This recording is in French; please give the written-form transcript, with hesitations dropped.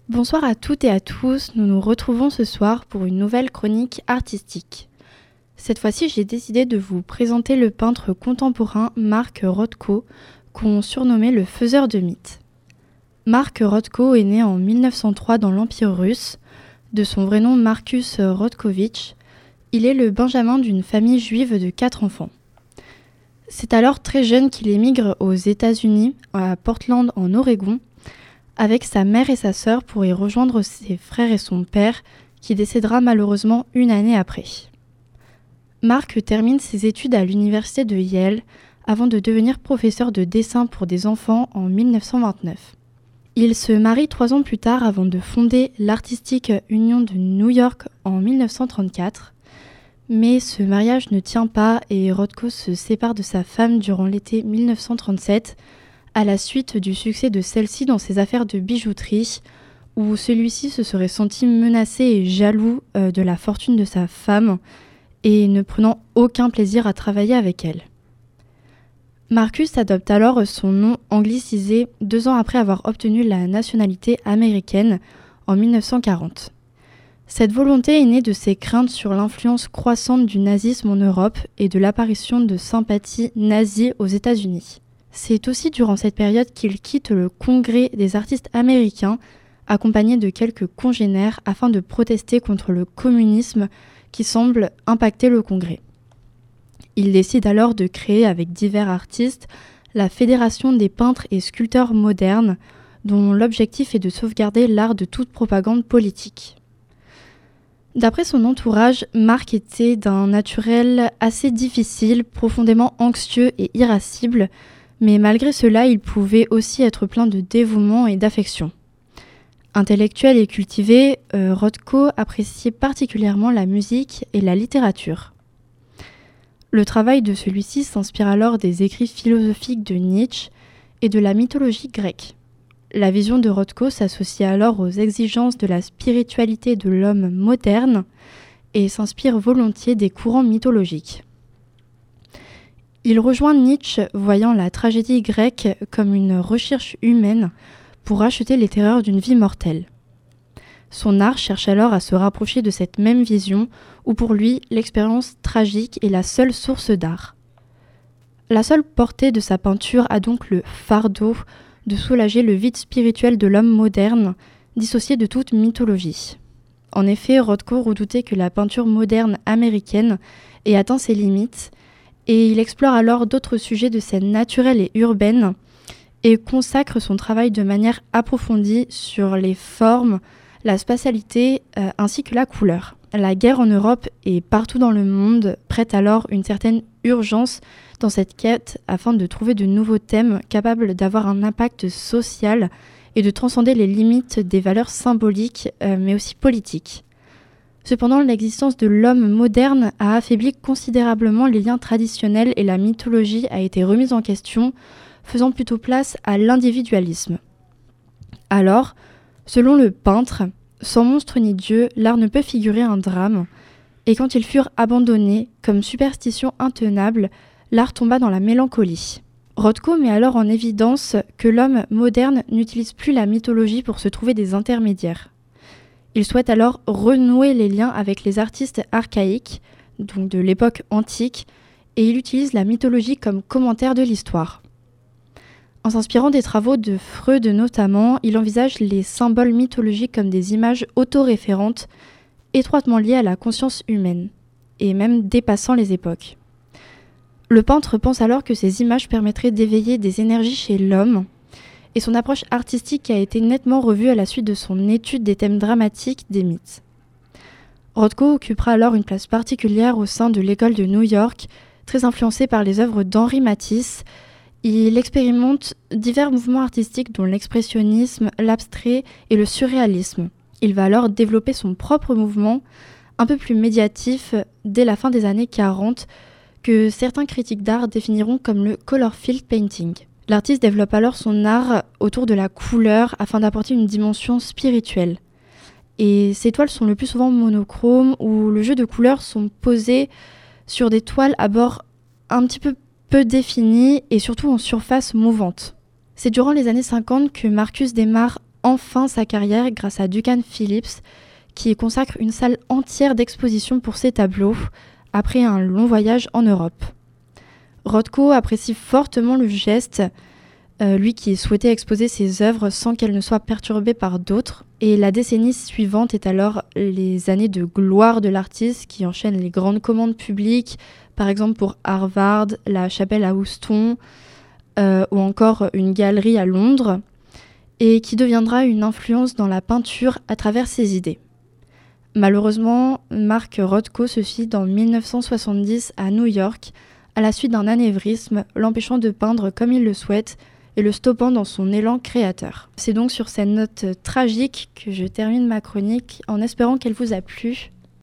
Bonsoir à toutes et à tous, nous nous retrouvons ce soir pour une nouvelle chronique artistique. Cette fois-ci, j'ai décidé de vous présenter le peintre contemporain Mark Rothko, qu'on surnommait le faiseur de mythes. Mark Rothko est né en 1903 dans l'Empire russe. De son vrai nom Marcus Rothkovich, il est le benjamin d'une famille juive de 4 enfants. C'est alors très jeune qu'il émigre aux États-Unis, à Portland en Oregon, avec sa mère et sa sœur pour y rejoindre ses frères et son père, qui décédera malheureusement une année après. Mark termine ses études à l'université de Yale avant de devenir professeur de dessin pour des enfants en 1929. Il se marie 3 ans plus tard avant de fonder l'Artistic Union de New York en 1934, mais ce mariage ne tient pas et Rothko se sépare de sa femme durant l'été 1937 à la suite du succès de celle-ci dans ses affaires de bijouterie, où celui-ci se serait senti menacé et jaloux de la fortune de sa femme et ne prenant aucun plaisir à travailler avec elle. Marcus adopte alors son nom anglicisé 2 ans après avoir obtenu la nationalité américaine en 1940. Cette volonté est née de ses craintes sur l'influence croissante du nazisme en Europe et de l'apparition de sympathies nazies aux États-Unis. C'est aussi durant cette période qu'il quitte le Congrès des artistes américains, accompagné de quelques congénères afin de protester contre le communisme qui semble impacter le Congrès. Il décide alors de créer avec divers artistes la Fédération des peintres et sculpteurs modernes, dont l'objectif est de sauvegarder l'art de toute propagande politique. D'après son entourage, Mark était d'un naturel assez difficile, profondément anxieux et irascible, mais malgré cela, il pouvait aussi être plein de dévouement et d'affection. Intellectuel et cultivé, Rothko appréciait particulièrement la musique et la littérature. Le travail de celui-ci s'inspire alors des écrits philosophiques de Nietzsche et de la mythologie grecque. La vision de Rothko s'associe alors aux exigences de la spiritualité de l'homme moderne et s'inspire volontiers des courants mythologiques. Il rejoint Nietzsche, voyant la tragédie grecque comme une recherche humaine pour racheter les terreurs d'une vie mortelle. Son art cherche alors à se rapprocher de cette même vision où pour lui, l'expérience tragique est la seule source d'art. La seule portée de sa peinture a donc le fardeau de soulager le vide spirituel de l'homme moderne, dissocié de toute mythologie. En effet, Rothko redoutait que la peinture moderne américaine ait atteint ses limites, et il explore alors d'autres sujets de scène naturelle et urbaine et consacre son travail de manière approfondie sur les formes, la spatialité ainsi que la couleur. La guerre en Europe et partout dans le monde prête alors une certaine urgence dans cette quête afin de trouver de nouveaux thèmes capables d'avoir un impact social et de transcender les limites des valeurs symboliques mais aussi politiques. Cependant, l'existence de l'homme moderne a affaibli considérablement les liens traditionnels et la mythologie a été remise en question, faisant plutôt place à l'individualisme. Alors, selon le peintre, sans monstre ni dieu, l'art ne peut figurer un drame, et quand ils furent abandonnés, comme superstition intenable, l'art tomba dans la mélancolie. Rothko met alors en évidence que l'homme moderne n'utilise plus la mythologie pour se trouver des intermédiaires. Il souhaite alors renouer les liens avec les artistes archaïques, donc de l'époque antique, et il utilise la mythologie comme commentaire de l'histoire. En s'inspirant des travaux de Freud notamment, il envisage les symboles mythologiques comme des images autoréférentes, étroitement liées à la conscience humaine, et même dépassant les époques. Le peintre pense alors que ces images permettraient d'éveiller des énergies chez l'homme, et son approche artistique a été nettement revue à la suite de son étude des thèmes dramatiques des mythes. Rothko occupera alors une place particulière au sein de l'école de New York, très influencée par les œuvres d'Henri Matisse. Il expérimente divers mouvements artistiques dont l'expressionnisme, l'abstrait et le surréalisme. Il va alors développer son propre mouvement, un peu plus médiatif, dès la fin des années 40, que certains critiques d'art définiront comme le color field painting. L'artiste développe alors son art autour de la couleur afin d'apporter une dimension spirituelle. Et ces toiles sont le plus souvent monochromes où le jeu de couleurs sont posées sur des toiles à bord un petit peu définis et surtout en surface mouvante. C'est durant les années 50 que Marcus démarre enfin sa carrière grâce à Duncan Phillips, qui consacre une salle entière d'exposition pour ses tableaux, après un long voyage en Europe. Rothko apprécie fortement le geste, lui qui souhaitait exposer ses œuvres sans qu'elles ne soient perturbées par d'autres. Et la décennie suivante est alors les années de gloire de l'artiste qui enchaîne les grandes commandes publiques, par exemple pour Harvard, la chapelle à Houston, ou encore une galerie à Londres, et qui deviendra une influence dans la peinture à travers ses idées. Malheureusement, Mark Rothko se suicide en 1970 à New York, à la suite d'un anévrisme, l'empêchant de peindre comme il le souhaite et le stoppant dans son élan créateur. C'est donc sur cette note tragique que je termine ma chronique en espérant qu'elle vous a plu.